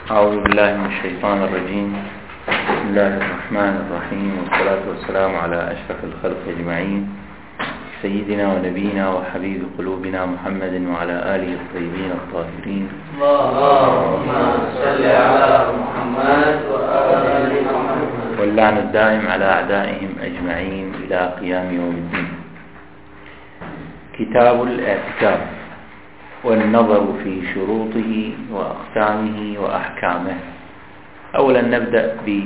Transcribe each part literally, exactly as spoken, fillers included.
أعوذ بالله من الشيطان الرجيم. بسم الله الرحمن الرحيم، والصلاة والسلام على أشرف الخلق أجمعين، سيدنا ونبينا وحبيب قلوبنا محمد وعلى آله الطيبين الطاهرين. اللهم صل على محمد وآل محمد، واللعن الدائم على أعدائهم أجمعين إلى قيام يوم الدين. كتاب الاعتكاف، والنظر في شروطه وأقسامه وأحكامه. أولا نبدأ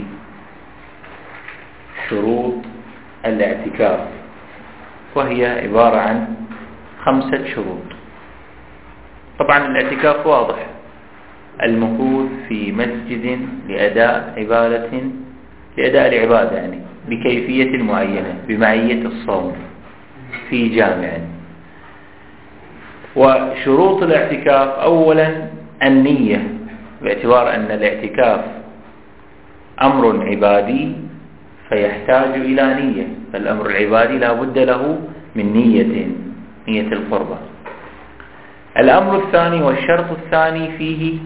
بشروط الاعتكاف، وهي عبارة عن خمسة شروط. طبعا الاعتكاف واضح، المكوث في مسجد لأداء عبادة لأداء العبادة يعني بكيفية معينة بمعية الصوم في جامع. وشروط الاعتكاف أولا النية، باعتبار أن الاعتكاف أمر عبادي فيحتاج إلى نية، فالأمر العبادي لا بد له من نية، نية القربة. الأمر الثاني والشرط الثاني فيه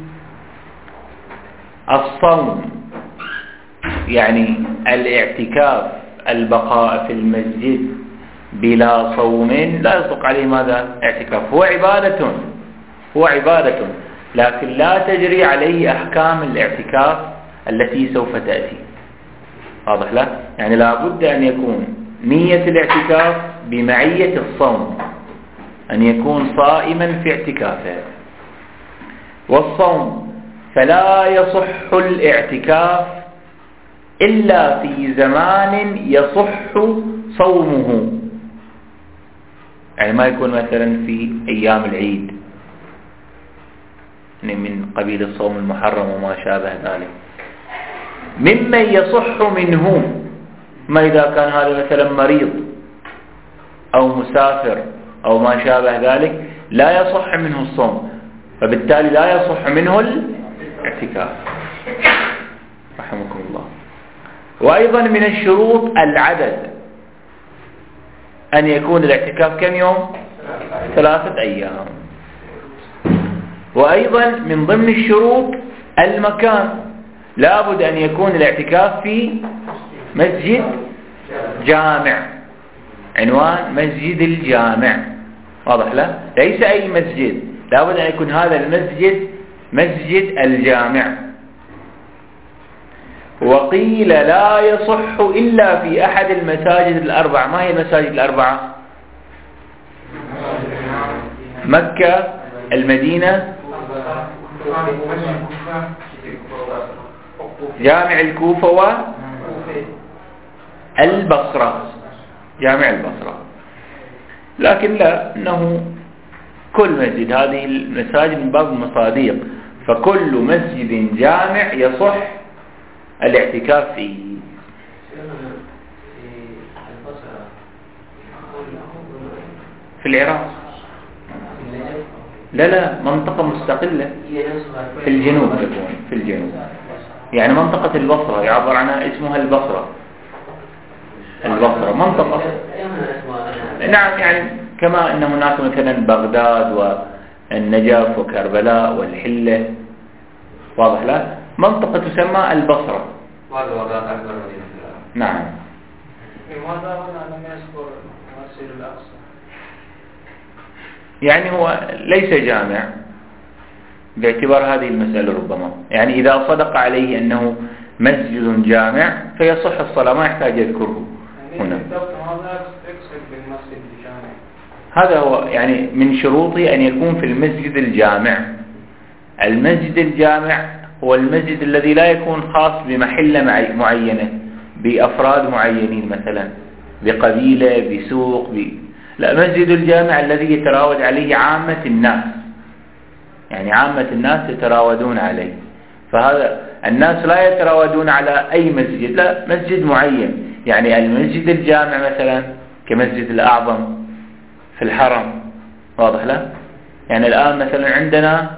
الصوم، يعني الاعتكاف البقاء في المسجد بلا صوم لا يطلق عليه ماذا؟ اعتكاف. هو عبادة هو عبادة لكن لا تجري عليه أحكام الاعتكاف التي سوف تأتي. واضح لا؟ يعني لا بد أن يكون نية الاعتكاف بمعية الصوم، أن يكون صائما في اعتكافه. والصوم فلا يصح الاعتكاف إلا في زمان يصح صومه، يعني ما يكون مثلا في أيام العيد من قبيل الصوم المحرم وما شابه ذلك، ممن يصح منه. ما إذا كان هذا مثلا مريض أو مسافر أو ما شابه ذلك لا يصح منه الصوم، فبالتالي لا يصح منه الاعتكاف رحمكم الله. وأيضا من الشروط العدد، أن يكون الاعتكاف كم يوم؟ ثلاثة أيام. وأيضا من ضمن الشروط المكان، لا بد أن يكون الاعتكاف في مسجد جامع، عنوان مسجد الجامع. واضح لا؟ ليس أي مسجد، لا بد أن يكون هذا المسجد مسجد الجامع. وقيل لا يصح إلا في أحد المساجد الأربعة. ما هي المساجد الأربعة؟ مكة، المدينة، جامع الكوفة والبصرة، جامع البصرة. لكن لا، إنه كل مسجد، هذه المساجد من باب المصاديق، فكل مسجد جامع يصح الاعتكاف فيه. في العراق؟ لا لا، منطقة مستقلة في الجنوب، تكون في الجنوب، يعني منطقة البصرة يعبر عنها اسمها البصرة. البصرة منطقة، نعم، يعني كما أن هناك مثلا بغداد والنجف وكربلاء والحلة. واضح لا؟ منطقة تسمى البصرة. نعم. لماذا هنا لم يذكر مسجد الأقصى؟ يعني هو ليس جامع باعتبار هذه المسألة، ربما يعني إذا صدق عليه أنه مسجد جامع فيصح الصلاة، ما يحتاج يذكره هنا. هذا هو يعني من شروطه أن يكون في المسجد الجامع. المسجد الجامع هو المسجد الذي لا يكون خاص بمحلة معينة بأفراد معينين، مثلا بقبيلة، بسوق، ب... لا، مسجد الجامع الذي يتراود عليه عامة الناس، يعني عامة الناس يتراودون عليه. فهذا الناس لا يتراودون على أي مسجد، لا، مسجد معين. يعني المسجد الجامع مثلا كمسجد الأعظم في الحرم. واضح لا؟ يعني الآن مثلا عندنا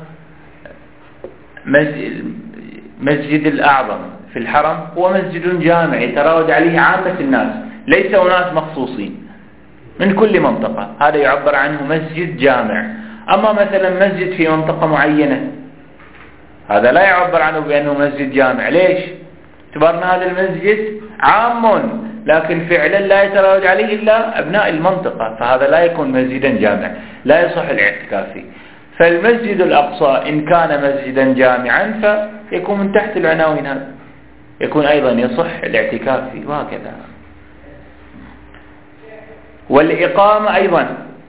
مسجد الأعظم في الحرم هو مسجد جامع يتراود عليه عامة الناس، ليس أناس مخصوصين من كل منطقة، هذا يعبر عنه مسجد جامع. أما مثلا مسجد في منطقة معينة هذا لا يعبر عنه بأنه مسجد جامع. ليش؟ اعتبرنا هذا المسجد عام لكن فعلا لا يتراوج عليه إلا أبناء المنطقة، فهذا لا يكون مسجدا جامع، لا يصح الاعتكاف فيه. فالمسجد الأقصى إن كان مسجدا جامعا فيكون من تحت العناوين هذا، يكون أيضا يصح الاعتكاف فيه وهكذا. والإقامة أيضا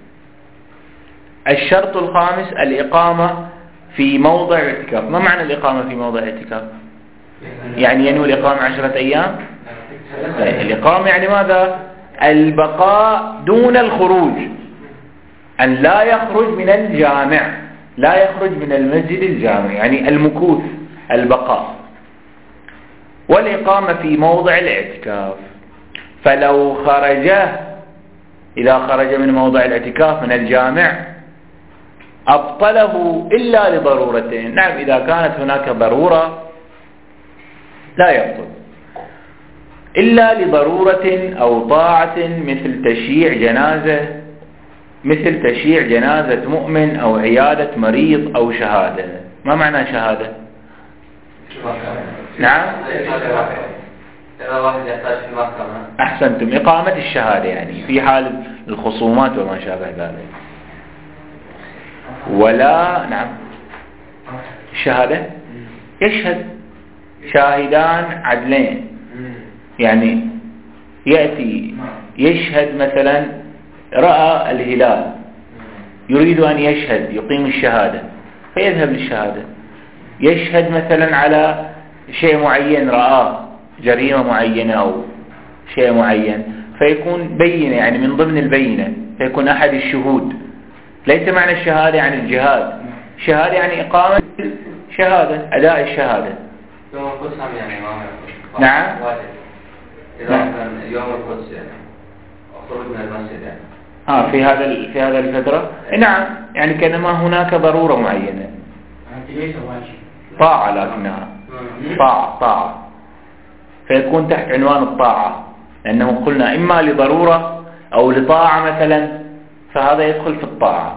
الشرط الخامس الإقامة في موضع الاعتكاف. ما معنى الإقامة في موضع الاعتكاف؟ يعني ينوي الإقامة عشرة أيام؟ الإقامة يعني ماذا؟ البقاء دون الخروج، أن لا يخرج من الجامع، لا يخرج من المسجد الجامع، يعني المكوث، البقاء. والإقامة في موضع الاعتكاف، فلو خرج، إذا خرج من موضع الاعتكاف من الجامع أبطله إلا لضرورة. نعم، إذا كانت هناك ضرورة لا يبطل إلا لضرورة أو طاعة، مثل تشييع جنازة، مثل تشييع جنازة مؤمن أو عيادة مريض أو شهادة. ما معنى شهادة؟ نعم، إذا واحد يحتاج في محكمة. أحسنتم، إقامة الشهادة يعني في حال الخصومات وما شابه ذلك. ولا نعم، الشهادة يشهد شاهدان عدلين، يعني يأتي يشهد مثلا رأى الهلال، يريد أن يشهد يقيم الشهادة فيذهب للشهادة. يشهد مثلا على شيء معين رآه، جريمة معينة أو شيء معين، فيكون بينة يعني من ضمن البينة، فيكون أحد الشهود. ليس معنى الشهادة يعني الجهاد، الشهادة يعني إقامة شهادة، أداء الشهادة. يوم القدس يعني ما نعم، إذا كان يوم القدس يعني خروج من المسجد يعني آه في هذا في هذا الفترة. نعم، يعني كأنما هناك ضرورة معينة، طاعة، لكنها طاعة طاعة فيكون تحت عنوان الطاعة، لأنه قلنا إما لضرورة أو لطاعة مثلا، فهذا يدخل في الطاعة.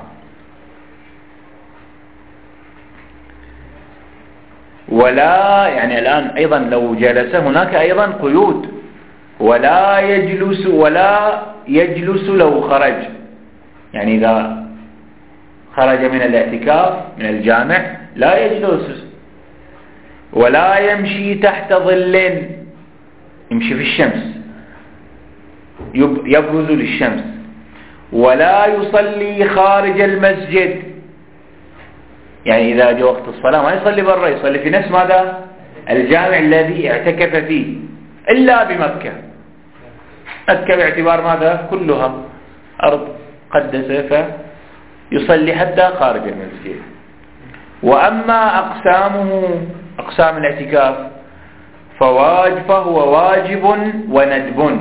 ولا يعني الآن أيضا لو جلس هناك أيضا قيود، ولا يجلس ولا يجلس لو خرج، يعني إذا خرج من الاعتكاف من الجامع لا يجلس. ولا يمشي تحت ظل، يمشي في الشمس يبرز للشمس. ولا يصلي خارج المسجد، يعني إذا جاء وقت الصلاة ما يصلي برا، يصلي في نفس ماذا؟ الجامع الذي اعتكف فيه، إلا بمكة. مكة باعتبار ماذا؟ كلها أرض قدسة، فيصلي حتى خارج المسجد. وأما أقسامه، أقسام الاعتكاف، فواجب فهو واجب وندب.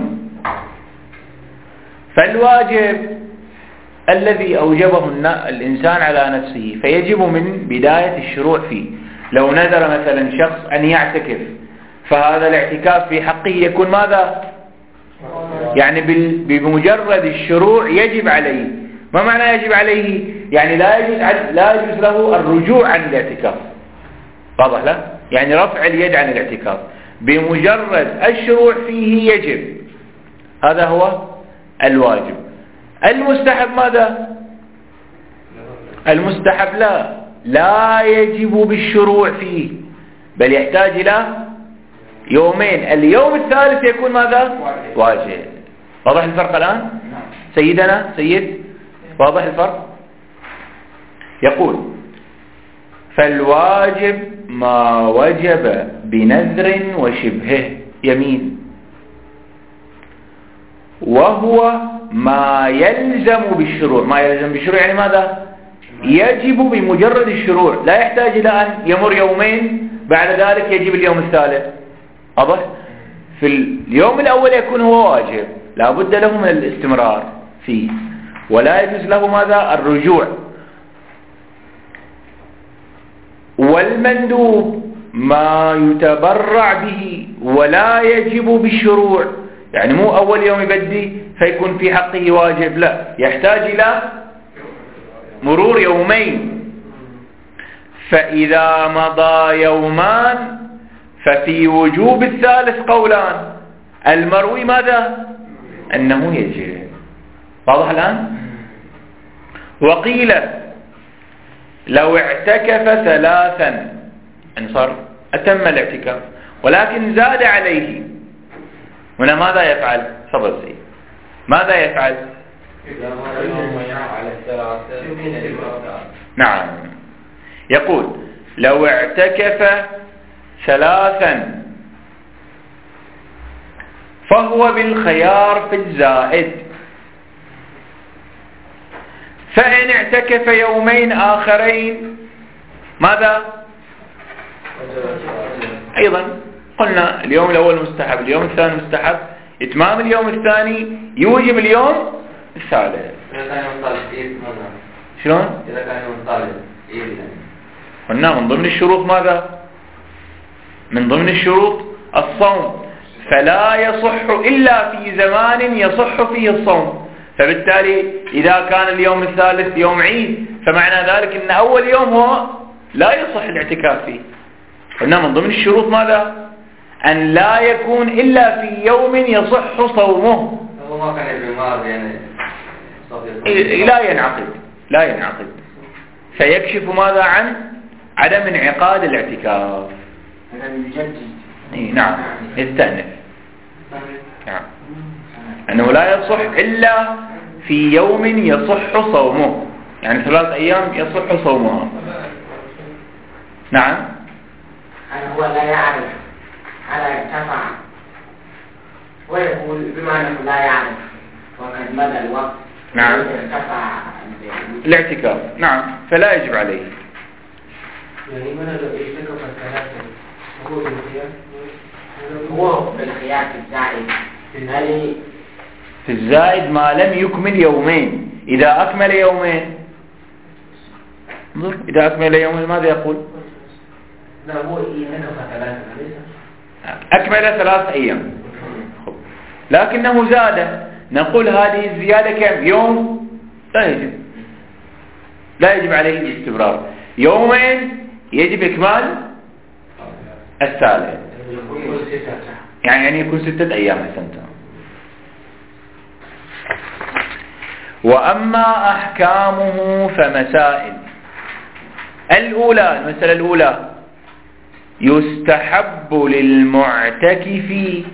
فالواجب الذي أوجبه الإنسان على نفسه، فيجب من بداية الشروع فيه. لو نذر مثلا شخص أن يعتكف، فهذا الاعتكاف في حقه يكون ماذا؟ يعني بمجرد الشروع يجب عليه. ما معنى يجب عليه؟ يعني لا يجوز لا يجوز له الرجوع عن الاعتكاف. واضح لا؟ يعني رفع اليد عن الاعتكاف بمجرد الشروع فيه يجب. هذا هو الواجب. المستحب ماذا؟ المستحب لا لا يجب بالشروع فيه، بل يحتاج إلى يومين، اليوم الثالث يكون ماذا؟ واجب. واضح الفرق الآن؟ سيدنا سيد، واضح الفرق؟ يقول: فالواجب ما وجب بنذر وشبهه يمين، وهو ما يلزم بالشروع. ما يلزم بالشروع يعني ماذا؟ يجب بمجرد الشروع، لا يحتاج إلى أن يمر يومين بعد ذلك يجب اليوم الثالث. واضح؟ في اليوم الأول يكون هو واجب، لا بد له من الاستمرار فيه، ولا يجوز له ماذا؟ الرجوع. والمندوب ما يتبرع به ولا يجب بالشروع، يعني مو أول يوم يبدي فيكون في حقه واجب، لا، يحتاج إلى مرور يومين. فإذا مضى يومان ففي وجوب الثالث قولان. المروي ماذا؟ أنه يجب. واضح الآن؟ وقيل لو اعتكف ثلاثا أن صار أتم الاعتكاف ولكن زاد عليه، هنا ماذا يفعل؟ صبر سيد، ماذا يفعل؟ نعم، يقول لو اعتكف ثلاثا فهو بالخيار في الزائد، فإن اعتكف يومين آخرين ماذا؟ أيضا قلنا اليوم الأول مستحب، اليوم الثاني مستحب، إتمام اليوم الثاني يوجب اليوم الثالث. شلون؟ إذا كان يوم طالب قلنا من ضمن الشروط ماذا؟ من ضمن الشروط الصوم، فلا يصح إلا في زمان يصح فيه الصوم. فبالتالي إذا كان اليوم الثالث يوم عيد فمعنى ذلك أن أول يوم هو لا يصح الاعتكاف فيه. قلنا من ضمن الشروط ماذا؟ أن لا يكون إلا في يوم يصح صومه. هو ما كان بالماضي يعني لا ينعقد لا ينعقد فيكشف ماذا عن عدم انعقاد الاعتكاف. نعم يستأنف. نعم أنه لا يصح إلا في يوم يصح صومه، يعني ثلاث أيام يصح صومها. نعم هو لا يعرف على ارتفع ويقول بما أنه لا يعرف وقد مدى الوقت. نعم ارتفع الاعتكاف. نعم فلا يجب عليه. يعني من الذي يعتكف الثلاثة هو بالخيار هو بالخيار في الزائد هل في الزائد ما لم يكمل يومين. إذا أكمل يومين انظر إذا أكمل يومين ماذا يقول؟ لا هو يعتكف ثلاثة أكمل ثلاث أيام لكنه زاد، نقول هذه الزيادة كم؟ يوم؟ لا يجب لا يجب عليه الاستمرار. يومين يجب إكمال الثالث، يعني يعني يكون ستة أيام. أحسنت. وأما أحكامه فمسائل. الأولى المسألة الأولى يستحب للمعتكف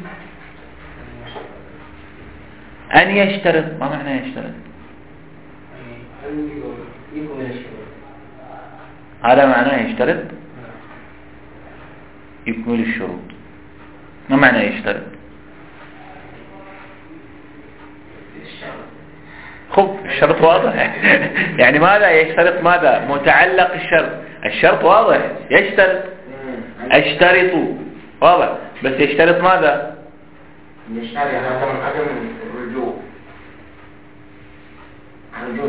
أن يشترط. ما معنى يشترط؟ هذا معناه يشترط يكمل الشروط. ما معنى يشترط؟ خب الشرط واضح يعني ماذا يشترط؟ ماذا متعلق الشرط؟ الشرط واضح يشترط اشترط واضح، بس يشترط ماذا؟ يشترط عدم الرجوع الرجوع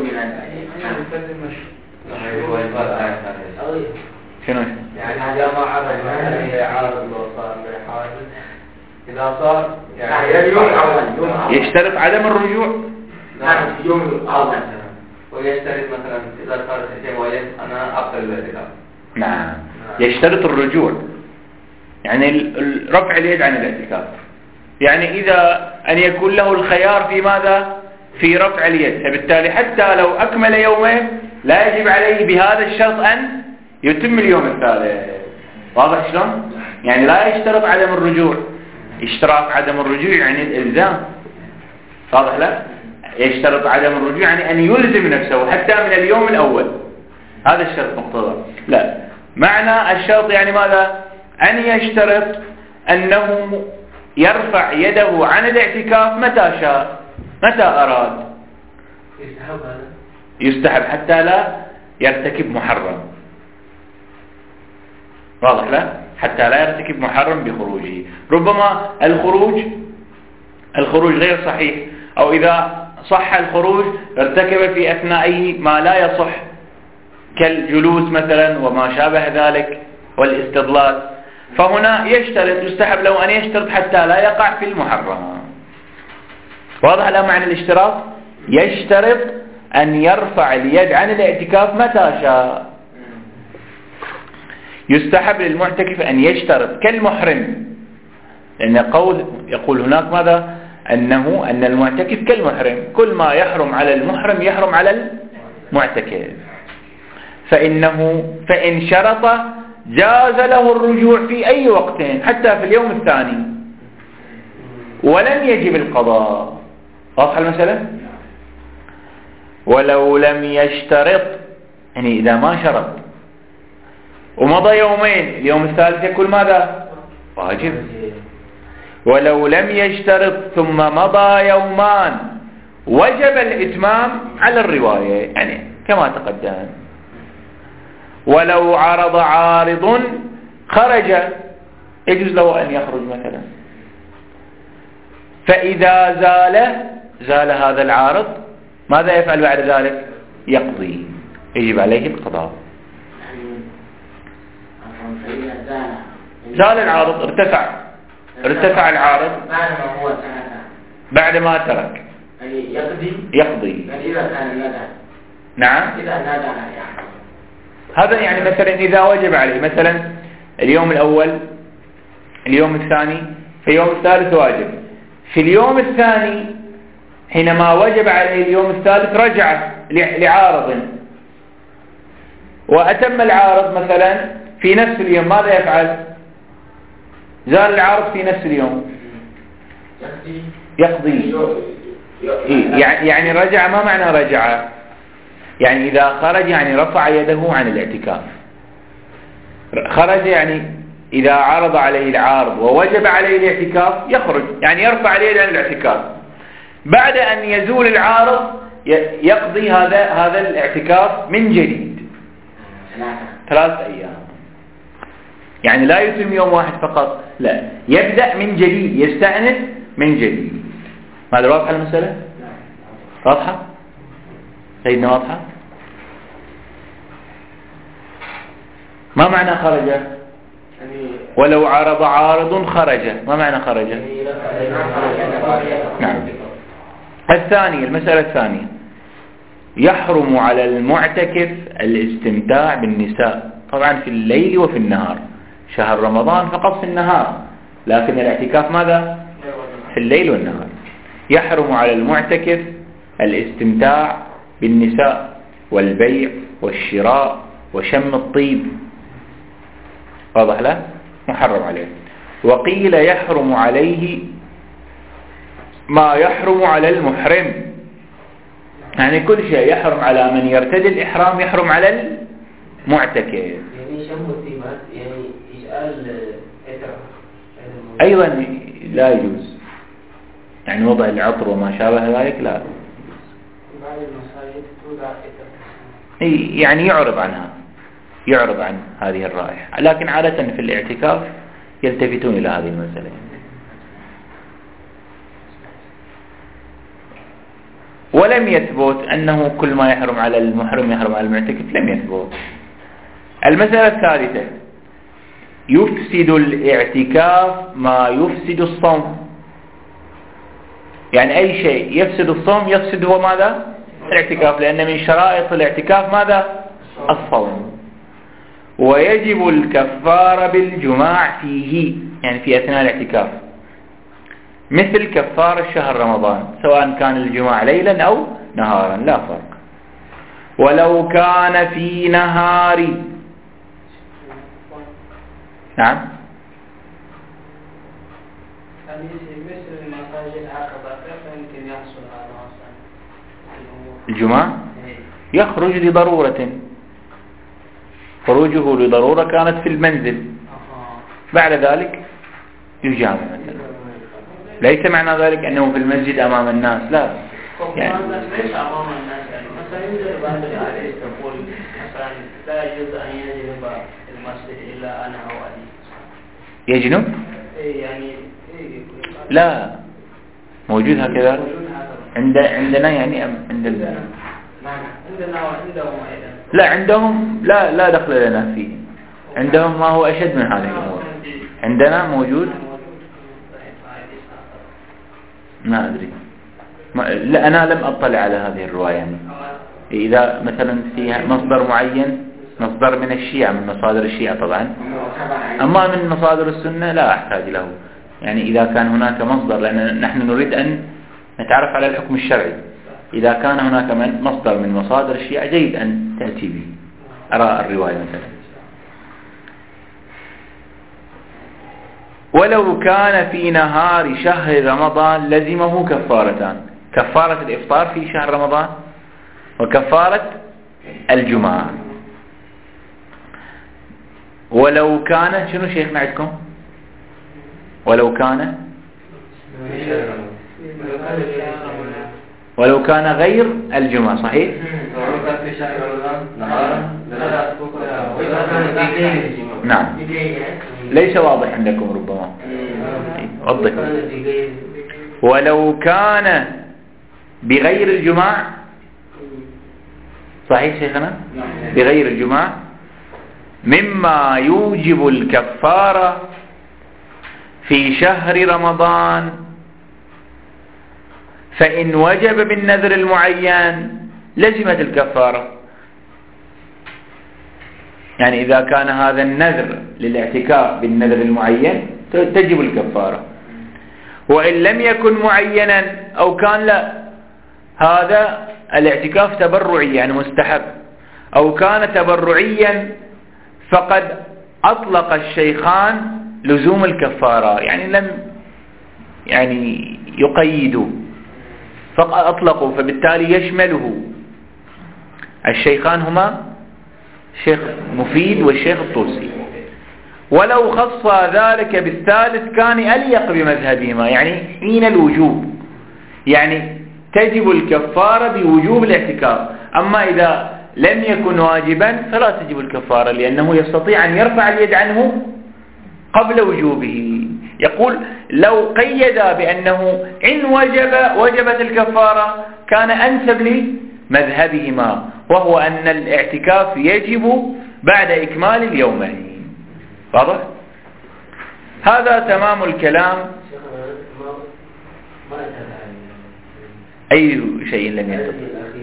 شنو؟ يعني إذا ما عرض ما عارض لو صار حادث إذا صار يعني اليوم الأول يشترط عدم الرجوع. نعم اليوم الأول. ويشترط مثلا إذا صارت احتمالية أنا أقبل الاعتكاف. نعم يشترط الرجوع، يعني رفع اليد عن الاعتكاف، يعني إذا أن يكون له الخيار في ماذا؟ في رفع اليد. فبالتالي حتى لو أكمل يومين لا يجب عليه بهذا الشرط أن يتم اليوم الثالث. واضح شلون؟ يعني لا يشترط عدم الرجوع. اشتراط عدم الرجوع يعني الإلزام. واضح لا؟ يشترط عدم الرجوع يعني أن يلزم نفسه حتى من اليوم الأول. هذا الشرط مقتضى. لا، معنى الشرط يعني ماذا؟ أن يشترط أنه يرفع يده عن الاعتكاف متى شاء متى أراد. يستحب هذا؟ يستحب حتى لا يرتكب محرم. واضح لا؟ حتى لا يرتكب محرم بخروجه. ربما الخروج الخروج غير صحيح، أو إذا صح الخروج ارتكب في أثنائه ما لا يصح كالجلوس مثلا وما شابه ذلك والاستضلال، فهنا يشترط يستحب له أن يشترط حتى لا يقع في المحرم. واضح الآن معنى الاشتراط؟ يشترط أن يرفع اليد عن الاعتكاف متى شاء. يستحب للمعتكف أن يشترط كالمحرم، لأن قول يقول هناك ماذا؟ أنه أن المعتكف كالمحرم، كل ما يحرم على المحرم يحرم على المعتكف، فإنه فإن شرط جاز له الرجوع في أي وقت حتى في اليوم الثاني ولم يجب القضاء. واضح المسألة؟ ولو لم يشترط، يعني إذا ما شرط ومضى يومين اليوم الثالث يكون ماذا؟ واجب. ولو لم يشترط ثم مضى يومان وجب الإتمام على الرواية، يعني كما تقدم. ولو عرض عارض خرج، يجوز له أن يخرج مثلا، فإذا زال زال هذا العارض ماذا يفعل بعد ذلك؟ يقضي، يجب عليه القضاء. زال العارض، ارتفع ارتفع العارض بعد ما هو ترك، بعد ما ترك يعني يقضي يقضي. يعني إذا كان الندى، نعم، إذا الندى يعني هذا يعني مثلا إذا وجب عليه مثلا اليوم الأول اليوم الثاني، في اليوم الثالث واجب، في اليوم الثاني حينما وجب عليه اليوم الثالث رجع لعارض وأتم العارض مثلا في نفس اليوم، ماذا يفعل؟ زال العارض في نفس اليوم يقضي. يعني رجع، ما معنى رجع؟ يعني إذا خرج يعني رفع يده عن الاعتكاف. خرج يعني إذا عرض عليه العارض ووجب عليه الاعتكاف يخرج، يعني يرفع اليد عن الاعتكاف. بعد أن يزول العارض يقضي هذا هذا الاعتكاف من جديد ثلاث أيام، يعني لا يتم يوم واحد فقط، لا، يبدأ من جديد، يستأنف من جديد. ماذا واضحة المسألة؟ واضحة؟ سيدنا واضحة؟ ما معنى خرج؟ ولو عرض عارض خرج، ما معنى خرج؟ نعم. الثاني، المسألة الثانية، يحرم على المعتكف الاستمتاع بالنساء، طبعا في الليل وفي النهار، شهر رمضان فقط في النهار، لكن الاعتكاف ماذا؟ في الليل والنهار. يحرم على المعتكف الاستمتاع بالنساء والبيع والشراء وشم الطيب، واضح له؟ محرم عليه. وقيل يحرم عليه ما يحرم على المحرم، يعني كل شيء يحرم على من يرتدي الإحرام يحرم على المعتكف. يعني شم الطيب يعني يسأل أيضا لا يجوز، يعني وضع العطر وما شابه ذلك لا، بعض المساجد توضع يعني يعرض عنها، يعرض عن هذه الرائحة، لكن عادة في الاعتكاف يلتفتون إلى هذه المسألة. ولم يثبت أنه كل ما يحرم على المحرم يحرم على المعتكف، لم يثبت. المسألة الثالثة، يفسد الاعتكاف ما يفسد الصوم، يعني أي شيء يفسد الصوم يفسد هو ماذا؟ الاعتكاف، لأن من شرائط الاعتكاف ماذا؟ الصوم. ويجب الكفارة بالجماع فيه، يعني في أثناء الاعتكاف، مثل كفارة شهر رمضان، سواء كان الجماع ليلا أو نهارا لا فرق. ولو كان في نهار، نعم، مثل المساجد هكذا يمكن يحصل هذا الجماع يخرج لضرورة، خروجه لضرورة كانت في المنزل، بعد ذلك يجامع مثلا، ليس معنى ذلك أنه في المسجد أمام الناس، لا، يعني ليس أمام الناس، يعني مثلا يوجد بعض الأحاديث تقول مثلا لا يجوز أن يجنب المسجد إلا أنا أو علي. يجنب؟ يعني لا، موجود هكذا عند عندنا، يعني عند ال... عندنا وعندهم أيضا. لا، عندهم لا لا دخل لنا فيه، عندهم ما هو أشد من هذه الأمور، عندنا موجود ما أدري، ما لا أنا لم أطلع على هذه الرواية، يعني إذا مثلا فيها مصدر معين، مصدر من الشيعة، من مصادر الشيعة طبعا، أما من مصادر السنة لا أحتاج له، يعني إذا كان هناك مصدر، لأن نحن نريد أن نتعرف على الحكم الشرعي، إذا كان هناك من مصدر من مصادر الشيعة جيد أن تأتي به. أرى الرواية مثلا: ولو كان في نهار شهر رمضان لزمه كفارتان، كفارة الإفطار في شهر رمضان وكفارة الجمعة. ولو كان شنو شيخنا عندكم؟ ولو كان ولو كان غير الجمعة، صحيح؟ نعم، ليس واضح عندكم ربما، وضح. ولو كان بغير الجمعة، صحيح شيخنا؟ بغير الجمعة مما يوجب الكفارة في شهر رمضان، فإن وجب بالنذر المعين لزمت الكفارة. يعني إذا كان هذا النذر للاعتكاف بالنذر المعين تجب الكفارة، وإن لم يكن معينا أو كان لا، هذا الاعتكاف تبرعي يعني مستحب، أو كان تبرعيا فقد أطلق الشيخان لزوم الكفارة، يعني لم يعني يقيدوا، فقد أطلقوا، فبالتالي يشمله. الشيخان هما الشيخ مفيد والشيخ الطوسي. ولو خص ذلك بالثالث كان أليق بمذهبهما، يعني حين الوجوب، يعني تجب الكفارة بوجوب الاعتكاف. أما إذا لم يكن واجبا فلا تجب الكفارة، لأنه يستطيع أن يرفع اليد عنه قبل وجوبه. يقول لو قيد بأنه إن وجب وجبت الكفارة كان أنسب لمذهبهما، وهو أن الاعتكاف يجب بعد إكمال اليومين. واضح؟ هذا تمام الكلام. أي شيء لم يتبع.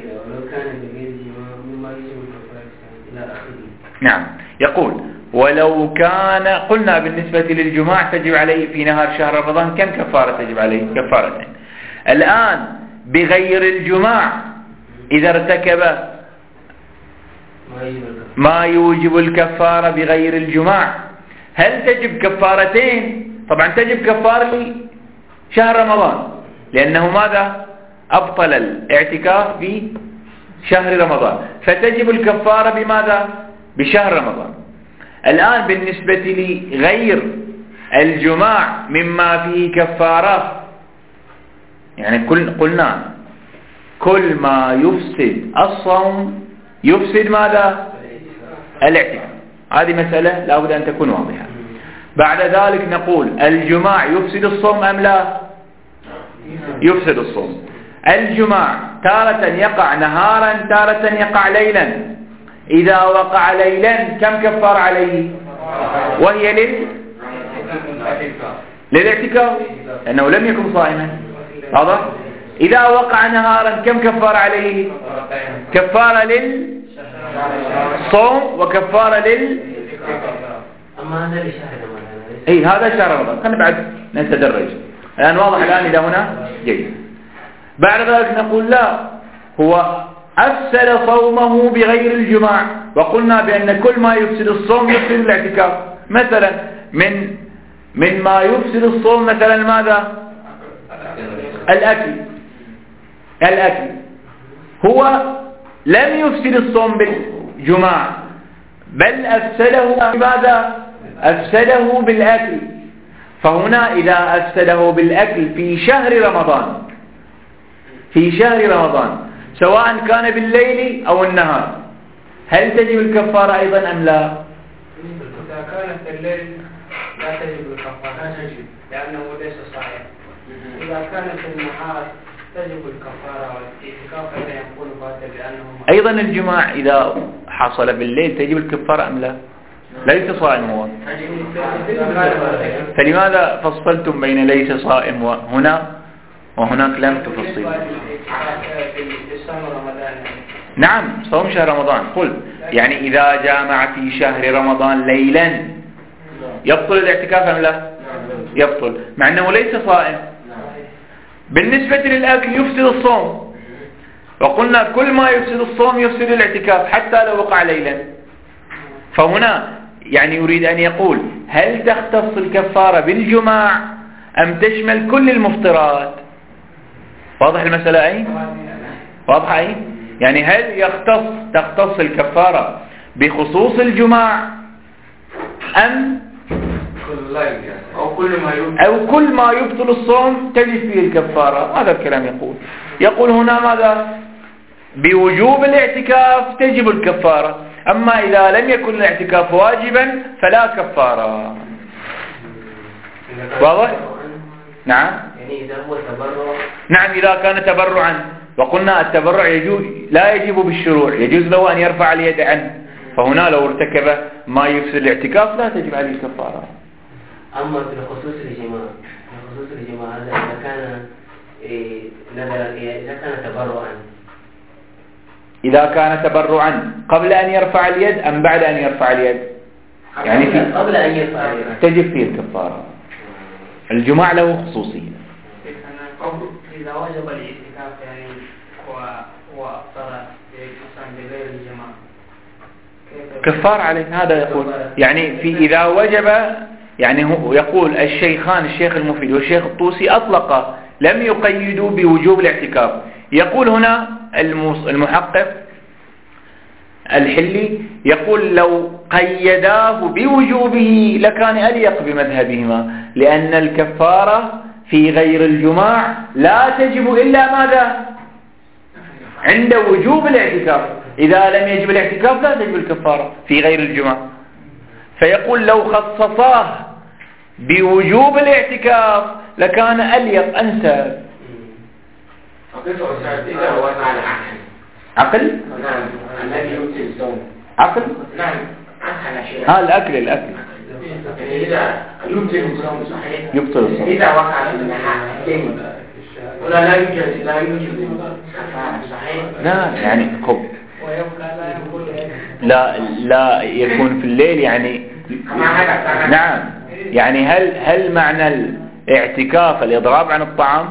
نعم، يقول ولو كان، قلنا بالنسبة للجماع تجب عليه في نهار شهر رمضان كم كفارة تجب عليه؟ كفارتين. الآن بغير الجماع إذا ارتكب ما يوجب الكفارة بغير الجماع، هل تجب كفارتين؟ طبعا تجب كفارة لشهر رمضان، لأنه ماذا؟ أبطل الاعتكاف في شهر رمضان، فتجب الكفارة بماذا؟ بشهر رمضان. الآن بالنسبة لغير الجماع مما فيه كفارة، يعني كل قلنا كل ما يفسد الصوم يفسد ماذا؟ الاعتكاف. هذه مسألة لا بد أن تكون واضحة. بعد ذلك نقول الجماع يفسد الصوم أم لا؟ يفسد الصوم. الجماع تارة يقع نهارا تارة يقع ليلا. إذا وقع ليلا كم كفار عليه؟ وهي لل للاعتكاف، لأنه لم يكن صائما. واضح؟ إذا وقع نهارا كم كفار عليه؟ كفارة للصوم وكفارة لل أما هذا لشهر رمضان. أي هذا شهر رمضان. خلينا بعد نتدرج الآن. واضح الآن إلى هنا؟ جيد. بعد ذلك نقول لا، هو أفسد صومه بغير الجماع، وقلنا بأن كل ما يفسد الصوم يفسد الاعتكاف. مثلا من من ما يفسد الصوم مثلا ماذا؟ الأكل. الأكل هو لم يفسد الصوم بالجماع، بل أفسده بماذا؟ أفسده بالأكل. فهنا إذا أفسده بالأكل في شهر رمضان، في شهر رمضان سواء كان بالليل أو النهار، هل تجب الكفارة أيضا أم لا؟ إذا كانت الليل لا تجب الكفارة، لأنه ليس صحيح. إذا كانت النهار تجب الكفارة، والاعتكاف لا يكون باطل لأنه أيضا الجماع إذا حصل بالليل تجب الكفارة أم لا؟ ليس صائم هو، فلماذا فصلتم بين ليس صائم وهنا وهناك لم تفصل؟ نعم، صوم شهر رمضان. قل يعني إذا جامع في شهر رمضان ليلا يبطل الاعتكاف أم لا؟ يبطل، مع أنه ليس صائم. بالنسبة للأكل يفسد الصوم، وقلنا كل ما يفسد الصوم يفسد الاعتكاف حتى لو وقع ليلا. فهنا يعني يريد أن يقول هل تختص الكفارة بالجماع أم تشمل كل المفطرات؟ واضح المسألة أي؟ واضحة أي؟ يعني هل يختص تختص الكفارة بخصوص الجماع أم أو كل ما يبطل, أو كل ما يبطل الصوم تجب فيه الكفارة؟ هذا الكلام يقول يقول هنا ماذا؟ بوجوب الاعتكاف تجب الكفارة، أما إذا لم يكن الاعتكاف واجبا فلا كفارة. واضح؟ نعم. يعني إذا هو تبرع. نعم إذا كان تبرعا، وقلنا التبرع يجوز لا يجب بالشروع، يجوز له أن يرفع اليد عنه، فهنا لو ارتكب ما يفسد الاعتكاف لا تجب عليه الكفارة. أما في خصوص الجماع، في خصوص الجماع هذا إذا كان إيه نذر إذا كان تبرعا. إذا كان تبرعا قبل أن يرفع اليد أم بعد أن يرفع اليد؟ يعني في قبل أن يرفع اليد تجب فيه الكفارة. الجماع له خصوصية. إذا وجب الاعتكاف يعني وأفطر مثلا بغير الجماع كفار عليه، هذا يقول يعني في إذا وجب، يعني هو يقول الشيخان الشيخ المفيد والشيخ الطوسي أطلق لم يقيدوا بوجوب الاعتكاف. يقول هنا المحقق الحلي يقول لو قيداه بوجوبه لكان أليق بمذهبهما، لأن الكفارة في غير الجماع لا تجب إلا ماذا؟ عند وجوب الاعتكاف. إذا لم يجب الاعتكاف لا تجب الكفارة في غير الجماع. فيقول لو خصصاه بوجوب الاعتكاف لكان أليق أنسب. عقل؟ نعم. الذي يبطل الصوم. عقل؟ نعم. ها الأكل الأكل. إذا يبطل الصوم صحيح. يبطل الصوم. إذا وقع في النهار ولا لا يوجد لا يوجد صحيح. لا يعني خب. لا لا يكون في الليل يعني. نعم يعني هل هل معنى الاعتكاف الإضراب عن الطعام؟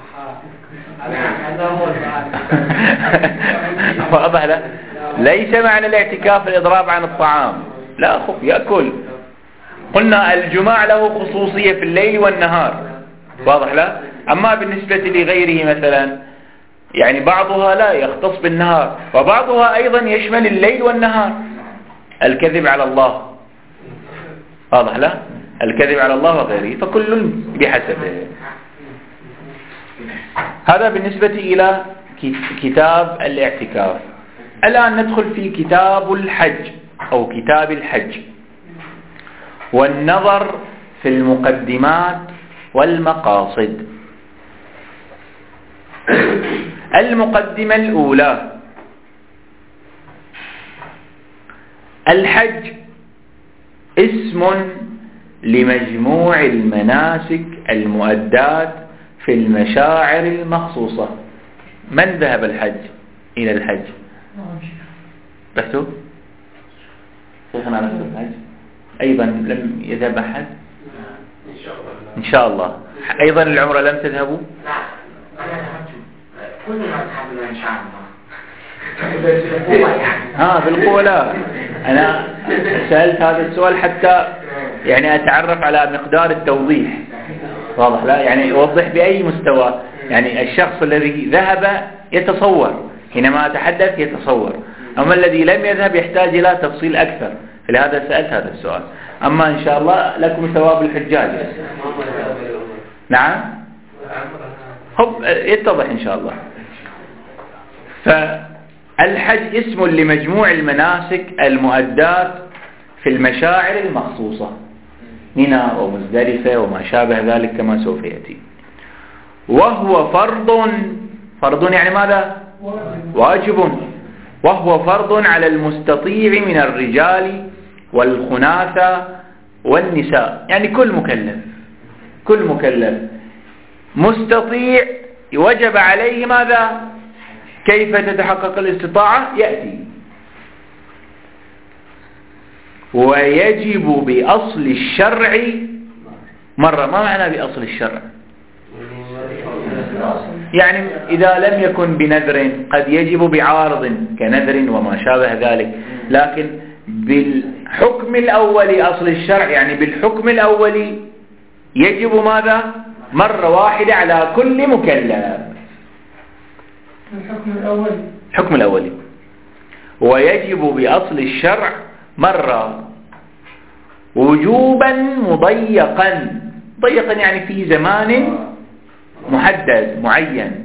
واضح لا؟ ليس معنى الاعتكاف الإضراب عن الطعام، لا خب يأكل. قلنا الجماع له خصوصية في الليل والنهار، واضح لا؟ أما بالنسبة لغيره مثلا يعني بعضها لا يختص بالنهار، وبعضها أيضا يشمل الليل والنهار. الكذب على الله، واضح لا؟ الكذب على الله وغيره، فكل بحسبه. هذا بالنسبة إلى كتاب الاعتكاف. الآن ندخل في كتاب الحج أو كتاب الحج، والنظر في المقدمات والمقاصد. المقدمة الأولى: الحج اسم لمجموع المناسك المؤدات في المشاعر المخصوصة. من ذهب الحج إلى الحج؟ رحتوا؟ شيخنا رحتوا الحج؟ أيضا لم يذهب أحد؟ إن شاء الله. أيضا العمرة لم تذهبوا؟ كل ما تحبنا إن شاء الله. ها بالقوة. لا أنا سألت هذا السؤال حتى يعني أتعرف على مقدار التوضيح، واضح لا؟ يعني يوضح بأي مستوى. يعني الشخص الذي ذهب يتصور، حينما أتحدث يتصور، أما الذي لم يذهب يحتاج إلى تفصيل أكثر، فلهذا سألت هذا السؤال. أما إن شاء الله لكم ثواب الحجاج. نعم هب يتضح إن شاء الله. فالحج اسم لمجموع المناسك المؤدات في المشاعر المخصوصة، منى ومزدلفة وما شابه ذلك كما سوف يأتي. وهو فرض، فرض يعني ماذا؟ واجب. وهو فرض على المستطيع من الرجال والخناثة والنساء، يعني كل مكلف، كل مكلف مستطيع وجب عليه ماذا؟ كيف تتحقق الاستطاعة؟ يأتي. ويجب بأصل الشرع مرة. ما معنى بأصل الشرع؟ يعني إذا لم يكن بنذر قد يجب بعارض كنذر وما شابه ذلك، لكن بالحكم الأولي أصل الشرع يعني بالحكم الأولي يجب ماذا؟ مرة واحدة على كل مكلف. الحكم الأولي الحكم الأولي ويجب بأصل الشرع مرة وجوبا مضيقا. ضيقا يعني في زمان محدد معين،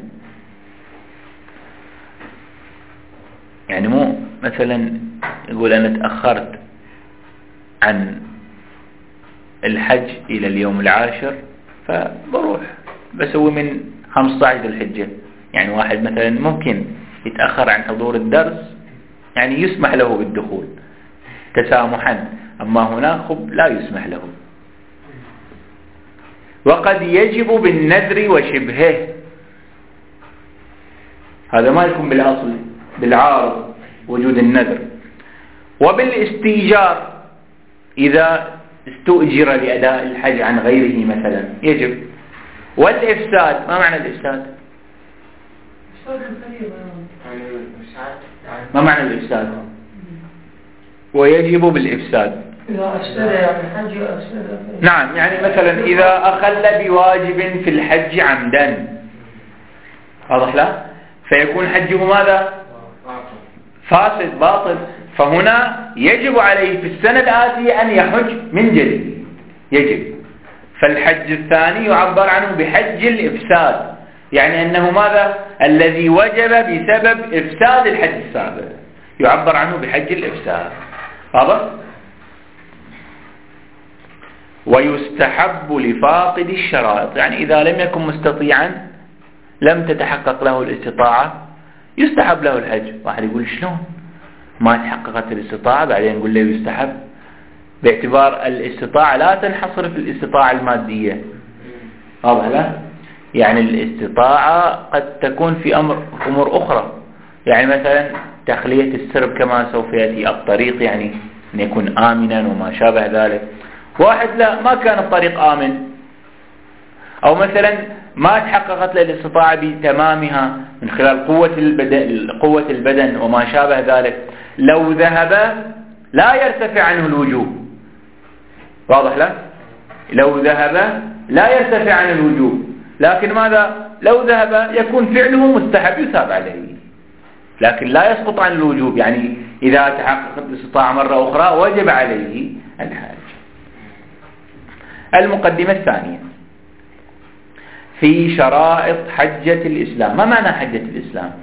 يعني مو مثلا يقول أنا تأخرت عن الحج إلى اليوم العاشر فبروح بسوي من خمسة عشر الحجة. يعني واحد مثلا ممكن يتأخر عن حضور الدرس يعني يسمح له بالدخول تسامحا، أما هنا خب لا يسمح له. وقد يجب بالنذر وشبهه، هذا ما يكون بالأصل بالعارض وجود النذر. وبالاستيجار إذا استؤجر لأداء الحج عن غيره مثلا يجب. والإفساد، ما معنى الإفساد؟ ما معنى الإفساد؟ ويجب بالإفساد إذا أفسد يعني حج أفسد. نعم، يعني مثلا إذا أخل بواجب في الحج عمدا، واضح لا؟ فيكون حجه ماذا؟ فاسد باطل. فهنا يجب عليه في السنة الآتية أن يحج من جديد، يجب. فالحج الثاني يعبر عنه بحج الإفساد، يعني أنه ماذا؟ الذي وجب بسبب إفساد الحج السابق يعبر عنه بحج الإفساد. واضح؟ ويستحب لفاقد الشرائط، يعني إذا لم يكن مستطيعا لم تتحقق له الاستطاعة يستحب له الحج. واحد يقول شلون ما تحققت الاستطاعة؟ بعدين نقول له يستحب، باعتبار الاستطاعة لا تنحصر في الاستطاعة المادية. واضح لا؟ يعني الاستطاعة قد تكون في أمر أمور أخرى، يعني مثلا تخلية السرب كما سوف يأتي، الطريق يعني أن يكون آمنا وما شابه ذلك. واحد لا ما كان الطريق آمن، أو مثلا ما تحققت له الاستطاعة بتمامها من خلال قوة البدن, قوة البدن وما شابه ذلك، لو ذهب لا يرتفع عنه الوجوب. واضح لا؟ لو ذهب لا يرتفع عنه الوجوب، لكن ماذا؟ لو ذهب يكون فعله مستحب يثاب عليه، لكن لا يسقط عن الوجوب. يعني إذا تحققت الاستطاعة مرة أخرى وجب عليه الحج. المقدمة الثانية في شرائط حجة الإسلام. ما معنى حجة الإسلام؟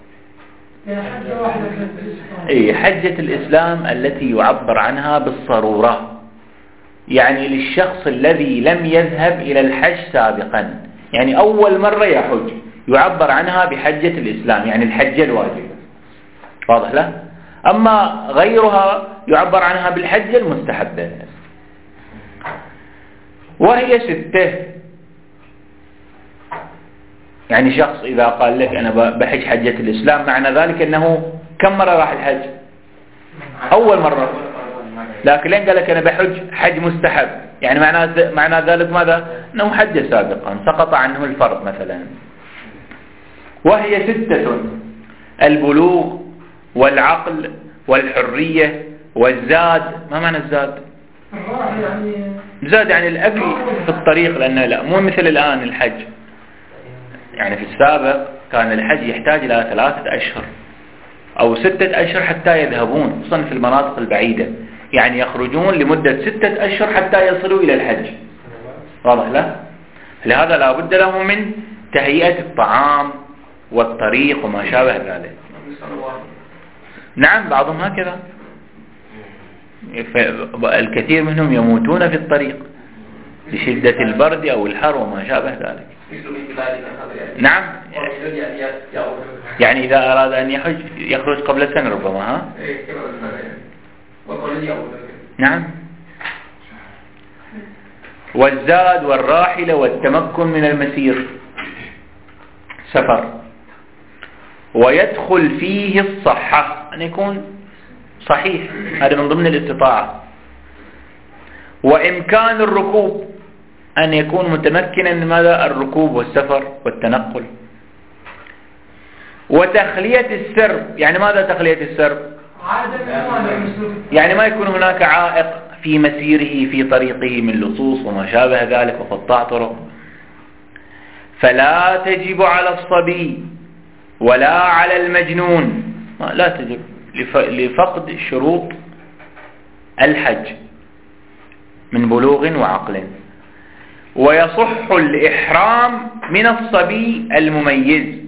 إيه، حجة الإسلام التي يعبر عنها بالصرورة، يعني للشخص الذي لم يذهب إلى الحج سابقا، يعني أول مرة يحج يعبر عنها بحجة الإسلام، يعني الحجة الواجبة. واضح لا؟ أما غيرها يعبر عنها بالحجة المستحبة، وهي ستة. يعني شخص إذا قال لك أنا بحج حجة الإسلام، معنى ذلك أنه كم مرة راح الحج؟ أول مرة. لكن لين قال لك أنا بحج حج مستحب، يعني معنى معنى ذلك ماذا؟ أنه حج سابقا سقط عنه الفرض مثلا. وهي ستة: البلوغ والعقل والحرية والزاد. ما معنى الزاد؟ زاد يعني الأكل في الطريق، لأنه لا مو مثل الآن الحج. يعني في السابق كان الحج يحتاج إلى ثلاثة أشهر أو ستة أشهر حتى يذهبون، خصوصا في المناطق البعيدة، يعني يخرجون لمدة ستة أشهر حتى يصلوا إلى الحج. واضح لا؟ لهذا لا بد لهم من تهيئة الطعام والطريق وما شابه ذلك. نعم، بعضهم هكذا، الكثير منهم يموتون في الطريق لشدة البرد أو الحر وما شابه ذلك. نعم، يعني إذا أراد أن يحج يخرج قبل سنة ربما. ها؟ نعم. والزاد والراحلة والتمكن من المسير، سفر. ويدخل فيه الصحة، أن يكون صحيح، هذا من ضمن الاستطاعة. وإمكان الركوب، أن يكون متمكنا من ماذا؟ الركوب والسفر والتنقل. وتخلية السرب، يعني ماذا تخلية السرب؟ يعني ما يكون هناك عائق في مسيره في طريقه من لصوص وما شابه ذلك وقطاع طرق. فلا تجب على الصبي ولا على المجنون، لا تجب لفقد شروط الحج من بلوغ وعقل. ويصح الإحرام من الصبي المميز،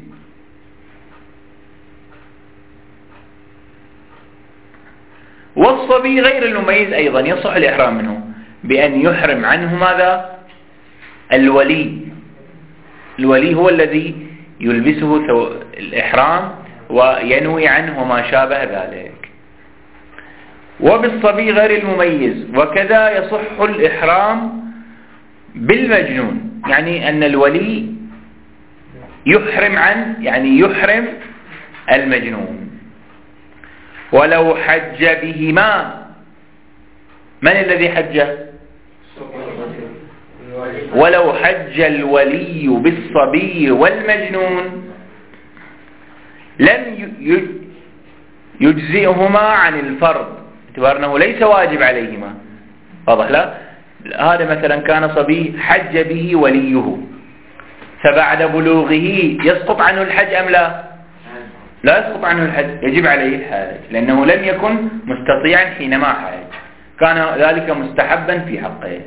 والصبي غير المميز أيضا يصح الإحرام منه بأن يحرم عنه ماذا؟ الولي. الولي هو الذي يلبسه الإحرام وينوي عنه وما شابه ذلك. وبالصبي غير المميز. وكذا يصح الإحرام بالمجنون، يعني أن الولي يحرم عن يعني يحرم المجنون. ولو حج بهما، من الذي حج؟ ولو حج الولي بالصبي والمجنون لم يجزئهما عن الفرض، باعتبار أنه ليس واجب عليهما. واضح؟ لا، هذا مثلا كان صبي حج به وليه، فبعد بلوغه يسقط عنه الحج أم لا؟ لا يسقط عنه الحج، يجب عليه الحج، لأنه لم يكن مستطيعا حينما حج، كان ذلك مستحبا في حقه.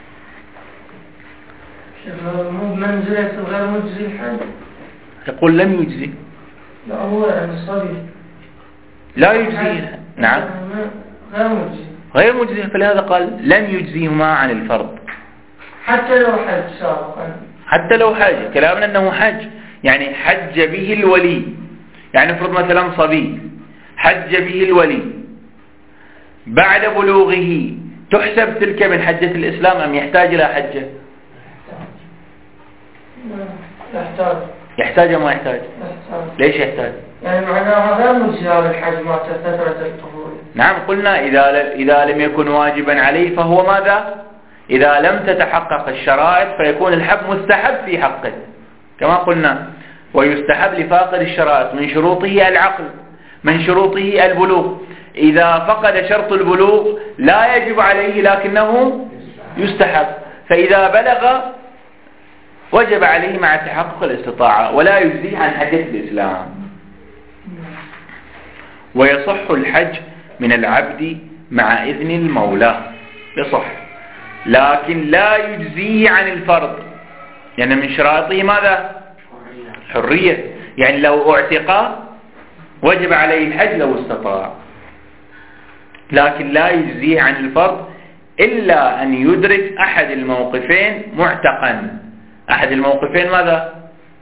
منزلة غير مجزي الحج، يقول لم يجزي. لا، هو الصبي لا يجزي. نعم، غير مجزي غير مجزي، فلهذا قال لم يجزيهما عن الفرض حتى لو حج سابقا. حتى لو حج، كلامنا أنه حج يعني حج به الولي. يعني افرض مثلا صبي حج به الولي بعد بلوغه، تحسب تلك من حجة الإسلام أم يحتاج إلى حجة؟ يحتاج. يحتاج أم ما يحتاج؟ يحتاج. ليش يحتاج؟ يعني معناها غير مجزي هذا الحج مع فترة الطفولة. نعم، قلنا إذا إذا لم يكن واجبا عليه فهو ماذا؟ إذا لم تتحقق الشرائط فيكون الحج مستحب في حقه، كما قلنا. ويستحب لفاقد الشرائط، من شروطه العقل، من شروطه البلوغ. إذا فقد شرط البلوغ لا يجب عليه لكنه يستحب، فإذا بلغ وجب عليه مع تحقق الاستطاعة ولا يجزيه عن حجة الإسلام. ويصح الحج من العبد مع إذن المولى، يصح، لكن لا يجزيه عن الفرض، يعني من شرائطه ماذا؟ حرية، يعني لو اعتق وجب عليه الحج لو استطاع، لكن لا يجزيه عن الفرض إلا أن يدرك أحد الموقفين معتقا. أحد الموقفين ماذا؟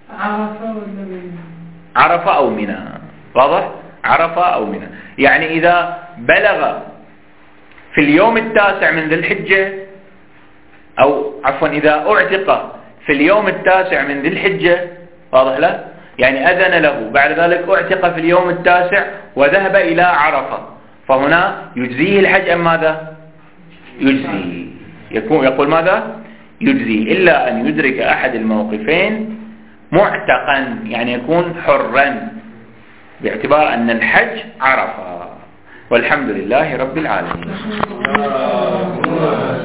عرفة أو منى. واضح؟ عرفة أو منى، يعني إذا بلغ في اليوم التاسع من ذي الحجة، أو عفوا إذا اعتق في اليوم التاسع من ذي الحجة، واضح له؟ يعني أذن له، بعد ذلك اعتق في اليوم التاسع وذهب إلى عرفة، فهنا يجزيه الحج أم ماذا؟ يجزيه. يكون يقول ماذا؟ يجزيه، إلا أن يدرك أحد الموقفين معتقا، يعني يكون حرا، باعتبار أن الحج عرفة. والحمد لله رب العالمين.